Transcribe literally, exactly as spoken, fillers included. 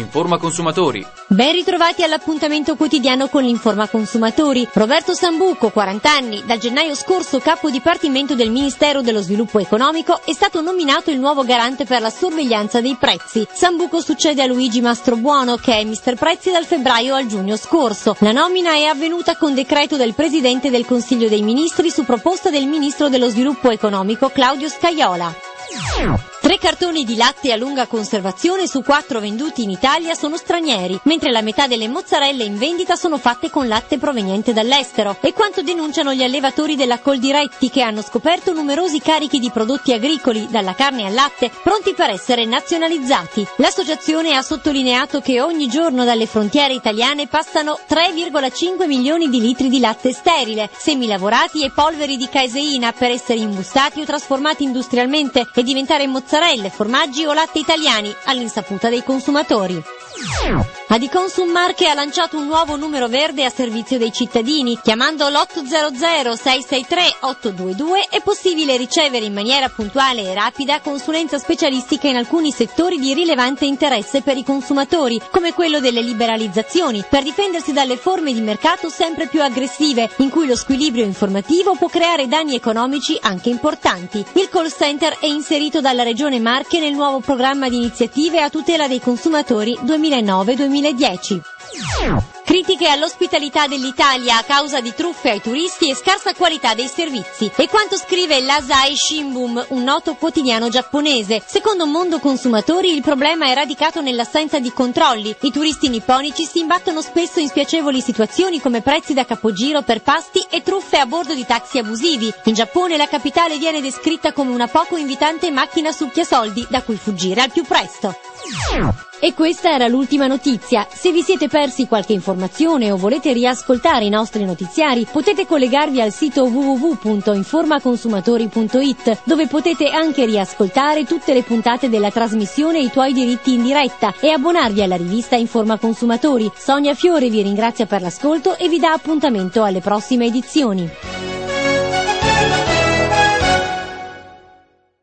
Informa Consumatori. Ben ritrovati all'appuntamento quotidiano con l'Informa Consumatori. Roberto Sambuco, quaranta anni, dal gennaio scorso capo dipartimento del Ministero dello Sviluppo Economico, è stato nominato il nuovo garante per la sorveglianza dei prezzi. Sambuco succede a Luigi Mastrobuono, che è mister Prezzi dal febbraio al giugno scorso. La nomina è avvenuta con decreto del Presidente del Consiglio dei Ministri su proposta del Ministro dello Sviluppo Economico Claudio Scajola. Tre cartoni di latte a lunga conservazione su quattro venduti in Italia sono stranieri, mentre la metà delle mozzarelle in vendita sono fatte con latte proveniente dall'estero. È quanto denunciano gli allevatori della Coldiretti, che hanno scoperto numerosi carichi di prodotti agricoli, dalla carne al latte, pronti per essere nazionalizzati. L'associazione ha sottolineato che ogni giorno dalle frontiere italiane passano tre virgola cinque milioni di litri di latte sterile, semilavorati e polveri di caseina per essere imbustati o trasformati industrialmente e diventare mozzarelle, formaggi o latte italiani all'insaputa dei consumatori. Adiconsum Marche ha lanciato un nuovo numero verde a servizio dei cittadini. Chiamando l'otto zero zero sei sei tre otto due due è possibile ricevere in maniera puntuale e rapida consulenza specialistica in alcuni settori di rilevante interesse per i consumatori, come quello delle liberalizzazioni, per difendersi dalle forme di mercato sempre più aggressive, in cui lo squilibrio informativo può creare danni economici anche importanti. Il call center è inserito dalla Regione Marche nel nuovo programma di iniziative a tutela dei consumatori duemilanove duemiladieci. Critiche all'ospitalità dell'Italia a causa di truffe ai turisti e scarsa qualità dei servizi. E quanto scrive l'Asahi Shimbun, un noto quotidiano giapponese. Secondo Mondo Consumatori il problema è radicato nell'assenza di controlli. I turisti nipponici si imbattono spesso in spiacevoli situazioni come prezzi da capogiro per pasti e truffe a bordo di taxi abusivi. In Giappone la capitale viene descritta come una poco invitante macchina succhiasoldi da cui fuggire al più presto. E questa era l'ultima notizia. Se vi siete persi qualche informazione o volete riascoltare i nostri notiziari, potete collegarvi al sito w w w punto informaconsumatori punto i t, dove potete anche riascoltare tutte le puntate della trasmissione I tuoi diritti in diretta e abbonarvi alla rivista Informa Consumatori. Sonia Fiore vi ringrazia per l'ascolto e vi dà appuntamento alle prossime edizioni.